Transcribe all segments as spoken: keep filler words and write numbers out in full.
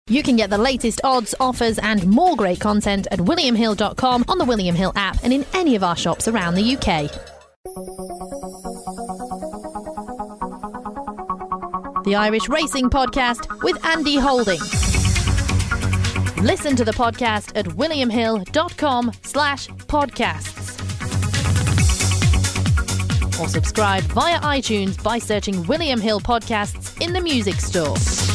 You can get the latest odds, offers and more great content at william hill dot com, on the William Hill app and in any of our shops around the U K. The Irish Racing Podcast with Andy Holding. Listen to the podcast at william hill dot com slash podcasts. Or subscribe via iTunes by searching William Hill Podcasts in the music store.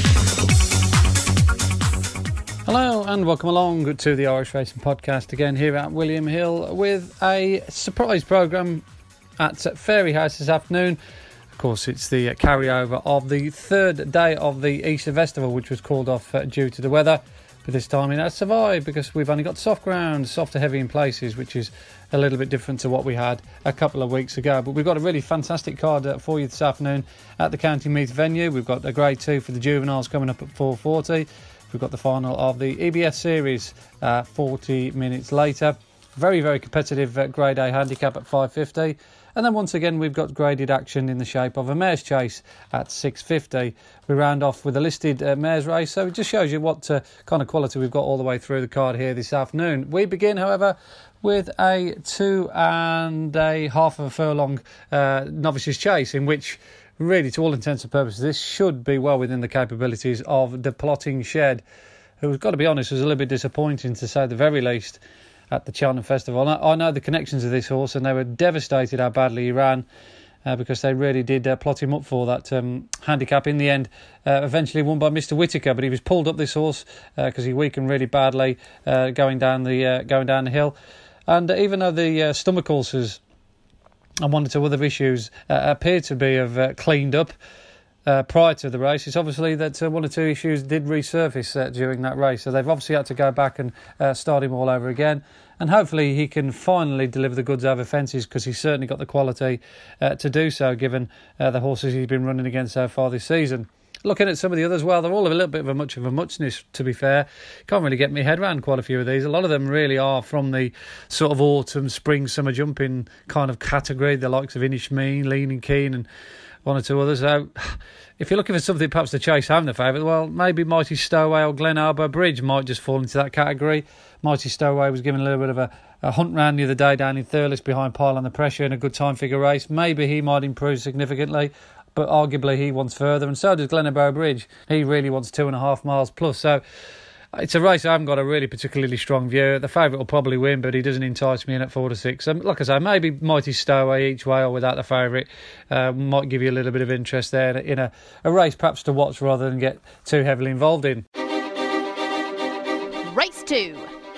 Hello and welcome along to the Irish Racing Podcast again here at William Hill with a surprise programme at Fairyhouse this afternoon. Of course, it's the carryover of the third day of the Easter Festival, which was called off uh, due to the weather. But this time it has survived because we've only got soft ground, soft to heavy in places, which is a little bit different to what we had a couple of weeks ago. But we've got a really fantastic card uh, for you this afternoon at the County Meath venue. We've got a grade two for the juveniles coming up at four forty. We've got the final of the E B S Series uh, forty minutes later. Very, very competitive uh, Grade A handicap at five fifty. And then once again, we've got graded action in the shape of a Mares Chase at six fifty. We round off with a listed uh, Mares race. So it just shows you what uh, kind of quality we've got all the way through the card here this afternoon. We begin, however, with a two and a half of a furlong uh, Novices Chase, in which really, to all intents and purposes, this should be well within the capabilities of the Plotting Shed, who, we've got to be honest, was a little bit disappointing, to say the very least, at the Cheltenham Festival. I, I know the connections of this horse, and they were devastated how badly he ran, uh, because they really did uh, plot him up for that um, handicap. In the end, uh, eventually won by Mister Whittaker, but he was pulled up, this horse, because uh, he weakened really badly uh, going down the uh, going down the hill. And uh, even though the uh, stomach ulcers and one or two other issues uh, appear to be have uh, cleaned up uh, prior to the race, it's obviously that uh, one or two issues did resurface uh, during that race. So they've obviously had to go back and uh, start him all over again. And hopefully he can finally deliver the goods over fences, because he's certainly got the quality uh, to do so, given uh, the horses he's been running against so far this season. Looking at some of the others, well, they're all a little bit of a much of a muchness, to be fair. Can't really get my head around quite a few of these. A lot of them really are from the sort of autumn, spring, summer jumping kind of category, the likes of Inish Mean, Leaning Keen and one or two others. So if you're looking for something perhaps to chase home the favourite, well, maybe Mighty Stowaway or Glen Arbor Bridge might just fall into that category. Mighty Stowaway was given a little bit of a, a hunt round the other day down in Thurles behind Pile Under Pressure in a good time figure race. Maybe he might improve significantly, but arguably he wants further, and so does Glenbow Bridge. He really wants two and a half miles plus. So it's a race I haven't got a really particularly strong view. The favourite will probably win, but he doesn't entice me in at four to six. Um, like I say, maybe Mighty Stowaway each way or without the favourite uh, might give you a little bit of interest there in a, a race perhaps to watch rather than get too heavily involved in. Race two.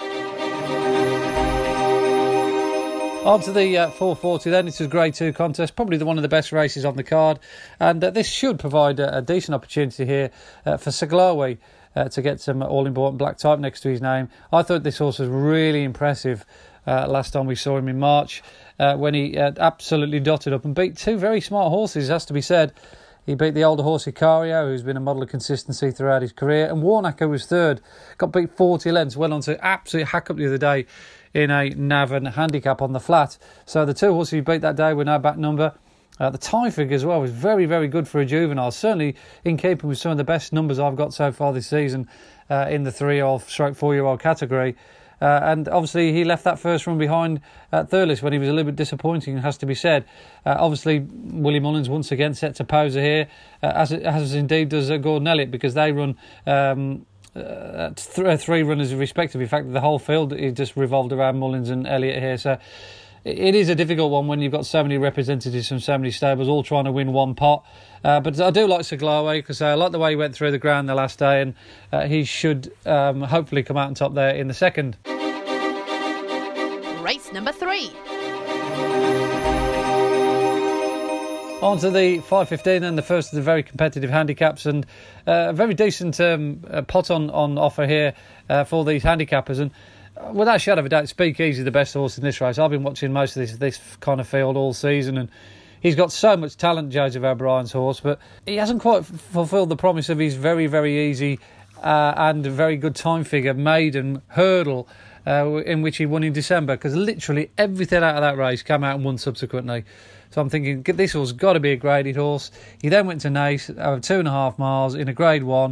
On to the uh, four forty then. This is a grade two contest, probably the one of the best races on the card, and uh, this should provide a, a decent opportunity here uh, for Saglawi uh, to get some all-important black type next to his name. I thought this horse was really impressive uh, last time we saw him in March, uh, when he uh, absolutely dotted up and beat two very smart horses, has to be said. He beat the older horse Icario, who's been a model of consistency throughout his career, and Warnack, who was third, got beat forty lengths, well on to absolute hack up the other day in a Navan handicap on the flat. So the two horses he beat that day were no back number. Uh, the time figure as well was very, very good for a juvenile, certainly in keeping with some of the best numbers I've got so far this season uh, in the three-year-old stroke four-year-old category. Uh, and obviously he left that first run behind at Thurles when he was a little bit disappointing, has to be said. Uh, obviously Willie Mullins once again sets a poser here, uh, as, as indeed does uh, Gordon Elliott, because they run um, uh, th- three runners respectively. In fact, the whole field is just revolved around Mullins and Elliott here. So it is a difficult one when you've got so many representatives from so many stables all trying to win one pot. Uh, but I do like Saglawi, because I like the way he went through the ground the last day, and uh, he should um, hopefully come out on top there in the second. Race number three. On to the five fifteen and the first of the very competitive handicaps, and uh, a very decent um, uh, pot on, on offer here uh, for these handicappers. And without a shadow of a doubt, Speakeasy the best horse in this race. I've been watching most of this this kind of field all season, and he's got so much talent, Joseph O'Brien's horse, but he hasn't quite f- fulfilled the promise of his very, very easy uh, and very good time figure maiden hurdle uh, in which he won in December, because literally everything out of that race came out and won subsequently. So I'm thinking, this horse has got to be a graded horse. He then went to Naas over two and a half miles in a grade one.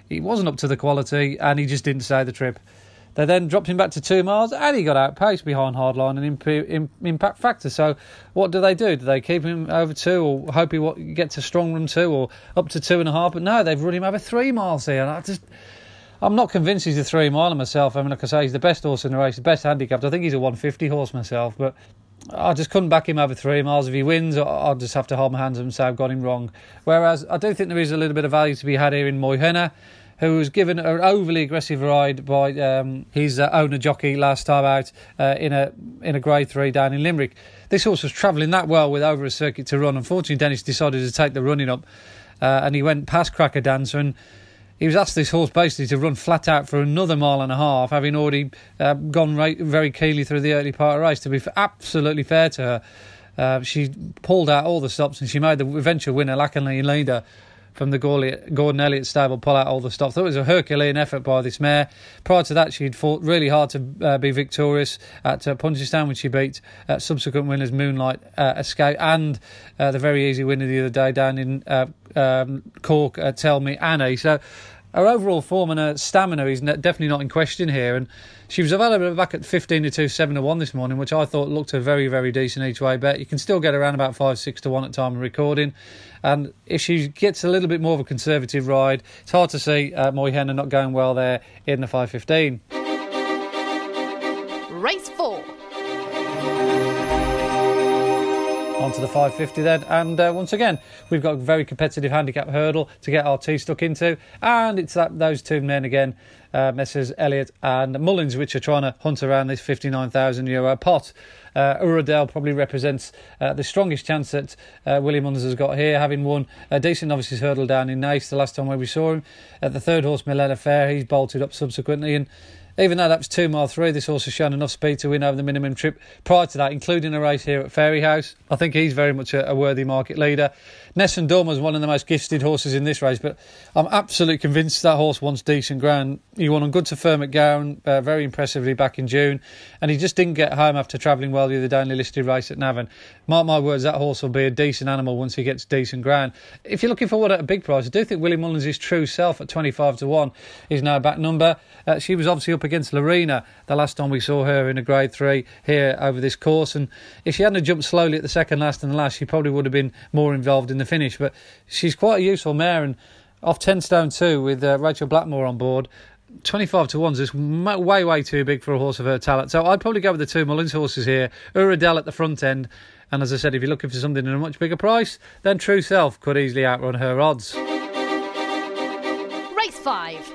He wasn't up to the quality, and he just didn't stay the trip. They then dropped him back to two miles, and he got outpaced behind Hardline and imp- Impact Factor. So what do they do? Do they keep him over two, or hope he gets a strong run two, or up to two and a half? But no, they've run him over three miles here. And I just, I'm not convinced he's a three miler myself. I mean, like I say, he's the best horse in the race, the best handicapped. I think he's a one fifty horse myself, but I just couldn't back him over three miles. If he wins, I'll just have to hold my hands up and say I've got him wrong. Whereas I do think there is a little bit of value to be had here in Moyhenna, who was given an overly aggressive ride by um, his uh, owner jockey last time out uh, in a in a grade three down in Limerick. This horse was travelling that well with over a circuit to run. Unfortunately, Dennis decided to take the running up uh, and he went past Cracker Dancer, and he was asked this horse basically to run flat out for another mile and a half, having already uh, gone right, very keenly through the early part of the race. To be absolutely fair to her, uh, she pulled out all the stops and she made the eventual winner, Lackenley leader, from the Gordon Elliott stable, pull out all the stops. I thought it was a Herculean effort by this mare. Prior to that, she'd fought really hard to uh, be victorious at uh, Punchestown, when she beat uh, subsequent winners Moonlight uh, Escape and uh, the very easy winner the other day down in uh, um, Cork, uh, Tell Me Annie. So her overall form and her stamina is definitely not in question here, and she was available back at fifteen to two, seven to one this morning, which I thought looked a very, very decent each way bet. You can still get around about five, six to one at time of recording, and if she gets a little bit more of a conservative ride, it's hard to see uh, Moyhenna not going well there in the five fifteen. Race four. On to the five fifty then, and uh, once again we've got a very competitive handicap hurdle to get our teeth stuck into, and it's that those two men again, uh, Messrs Elliott and Mullins, which are trying to hunt around this fifty-nine thousand euro pot. Uh, Uradel probably represents uh, the strongest chance that uh, William Mullins has got here, having won a decent novices hurdle down in Naas the last time where we saw him. At the third horse, Milena Fair, he's bolted up subsequently, and even though that was two mile three, this horse has shown enough speed to win over the minimum trip prior to that, including a race here at Fairyhouse. I think he's very much a, a worthy market leader. Nessun Dorma is one of the most gifted horses in this race, but I'm absolutely convinced that horse wants decent ground. He won on good to firm at Gowan uh, very impressively back in June, and he just didn't get home after travelling well the other day in the listed race at Navan. Mark my words, that horse will be a decent animal once he gets decent ground. If you're looking for one at a big price, I do think William Mullins' true self at twenty-five to one is now back number. Uh, she was obviously up against Lorena the last time we saw her in a grade three here over this course, and if she hadn't jumped slowly at the second last and the last, she probably would have been more involved in the finish. But she's quite a useful mare, and off ten stone two with uh, Rachel Blackmore on board, twenty-five to one is just way way too big for a horse of her talent. So I'd probably go with the two Mullins horses here. Uradel at the front end, and as I said, if you're looking for something in a much bigger price, then True Self could easily outrun her odds. Race five.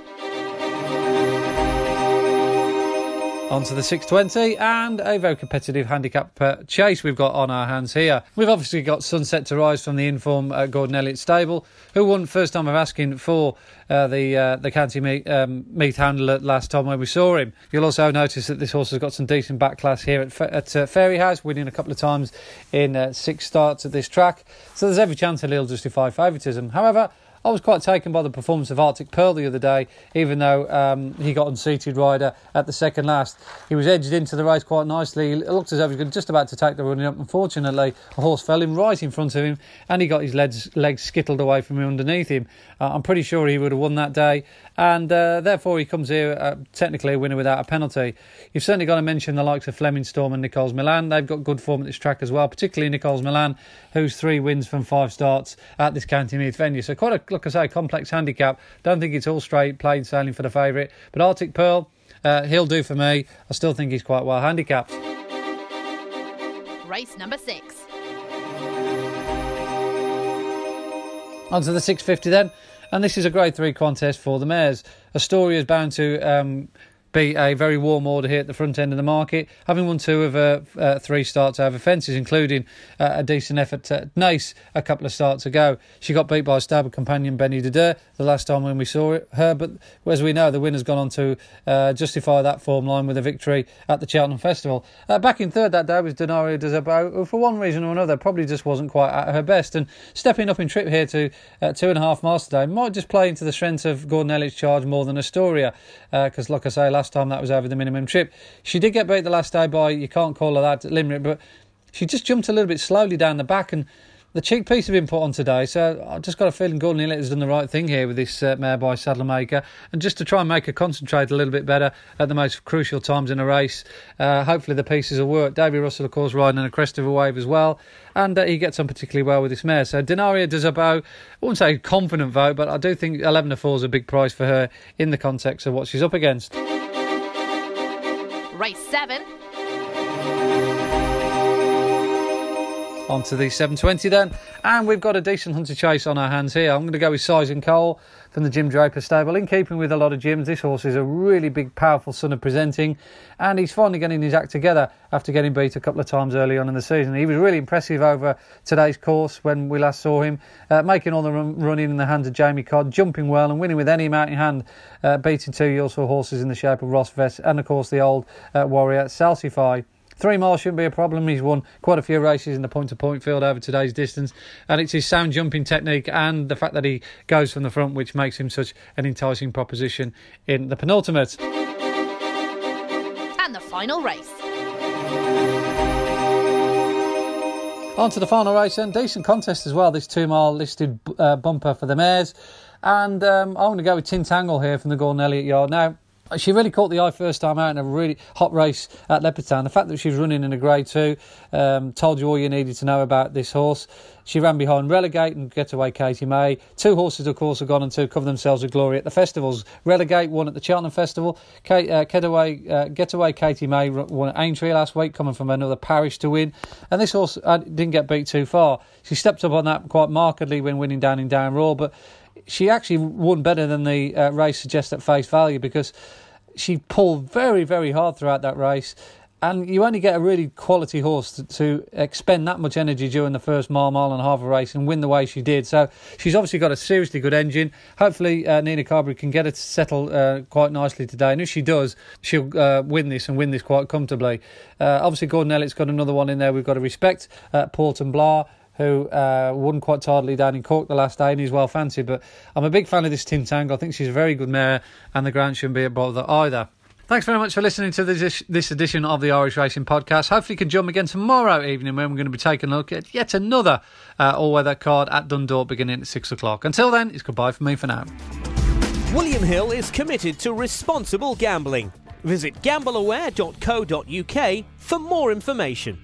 On to the six twenty, and a very competitive handicap uh, chase we've got on our hands here. We've obviously got Sunset to Rise from the Inform uh, Gordon Elliott stable, who won first time of asking for uh, the uh, the county meet, um, meet handler last time when we saw him. You'll also notice that this horse has got some decent back class here at, at uh, Fairyhouse, winning a couple of times in uh, six starts at this track. So there's every chance that he'll justify favouritism. However, I was quite taken by the performance of Arctic Pearl the other day, even though um, he got unseated rider at the second last. He was edged into the race quite nicely. It looked as though he was just about to take the running up. Unfortunately, a horse fell in right in front of him, and he got his legs, legs skittled away from him underneath him. Uh, I'm pretty sure he would have won that day, and uh, therefore he comes here uh, technically a winner without a penalty. You've certainly got to mention the likes of Fleming Storm and Nicole's Milan. They've got good form at this track as well, particularly Nicole's Milan, who's three wins from five starts at this county meet venue. So quite a, like I say, complex handicap. Don't think it's all straight plain sailing for the favourite, but Arctic Pearl, uh, he'll do for me. I still think he's quite well handicapped. Race number six. On to the six fifty then, and this is a grade three contest for the mares. Astoria is bound to um, be a very warm order here at the front end of the market, having won two of her uh, uh, three starts over fences, including uh, a decent effort at Naas a couple of starts ago. She got beat by stable companion Benny Dedeur the last time when we saw her, but as we know, the winner's gone on to uh, justify that form line with a victory at the Cheltenham Festival. Uh, back in third that day was Denario de Zabo, who for one reason or another probably just wasn't quite at her best, and stepping up in trip here to uh, two and a half miles today might just play into the strength of Gordon Elliott's charge more than Astoria, because uh, like I say, last time that was over the minimum trip. She did get beat the last day by, you can't call her that, at Limerick, but she just jumped a little bit slowly down the back, and the cheek piece have been put on today, so I've just got a feeling Gordon Elliott has done the right thing here with this uh, mare by Saddlemaker, and just to try and make her concentrate a little bit better at the most crucial times in a race. Uh, hopefully the pieces will work. Davy Russell, of course, riding in a crest of a wave as well, and uh, he gets on particularly well with this mare. So Denaria de Zabo, I wouldn't say confident vote, but I do think eleven to four is a big price for her in the context of what she's up against. Race seven. On to the seven twenty then, and we've got a decent hunter chase on our hands here. I'm going to go with Size and Cole from the Jim Draper stable. In keeping with a lot of Jims, this horse is a really big, powerful son of presenting, and he's finally getting his act together after getting beat a couple of times early on in the season. He was really impressive over today's course when we last saw him, uh, making all the run, running in the hands of Jamie Codd, jumping well and winning with any amount in hand, uh, beating two useful horses in the shape of Ross Vest and, of course, the old uh, warrior Salsify. Three miles shouldn't be a problem. He's won quite a few races in the point-to-point field over today's distance, and it's his sound jumping technique and the fact that he goes from the front which makes him such an enticing proposition in the penultimate. And the final race. On to the final race then. Decent contest as well, this two-mile listed uh, bumper for the mares. And um, I'm going to go with Tintangle here from the Gordon Elliott yard. Now, she really caught the eye first time out in a really hot race at Leopardstown. The fact that she was running in a grade two um, told you all you needed to know about this horse. She ran behind Relegate and Getaway Katie May. Two horses, of course, have gone on to cover themselves with glory at the festivals. Relegate won at the Cheltenham Festival. Kate, uh, Getaway, uh, Getaway Katie May won at Aintree last week, coming from another parish to win. And this horse uh, didn't get beat too far. She stepped up on that quite markedly when winning down in Down Raw, but she actually won better than the uh, race suggests at face value, because she pulled very, very hard throughout that race. And you only get a really quality horse to, to expend that much energy during the first mile, mile and a half of a race and win the way she did. So she's obviously got a seriously good engine. Hopefully uh, Nina Carberry can get it to settle uh, quite nicely today. And if she does, she'll uh, win this and win this quite comfortably. Uh, obviously Gordon Elliott's got another one in there we've got to respect. Uh, Porton Blah, who uh, won quite tardily down in Cork the last day, and he's well fancied. But I'm a big fan of this Tintangle. I think she's a very good mare, and the ground shouldn't be a bother either. Thanks very much for listening to this, this edition of the Irish Racing Podcast. Hopefully you can join me again tomorrow evening when we're going to be taking a look at yet another uh, all-weather card at Dundalk beginning at six o'clock. Until then, it's goodbye from me for now. William Hill is committed to responsible gambling. Visit gamble aware dot co dot uk for more information.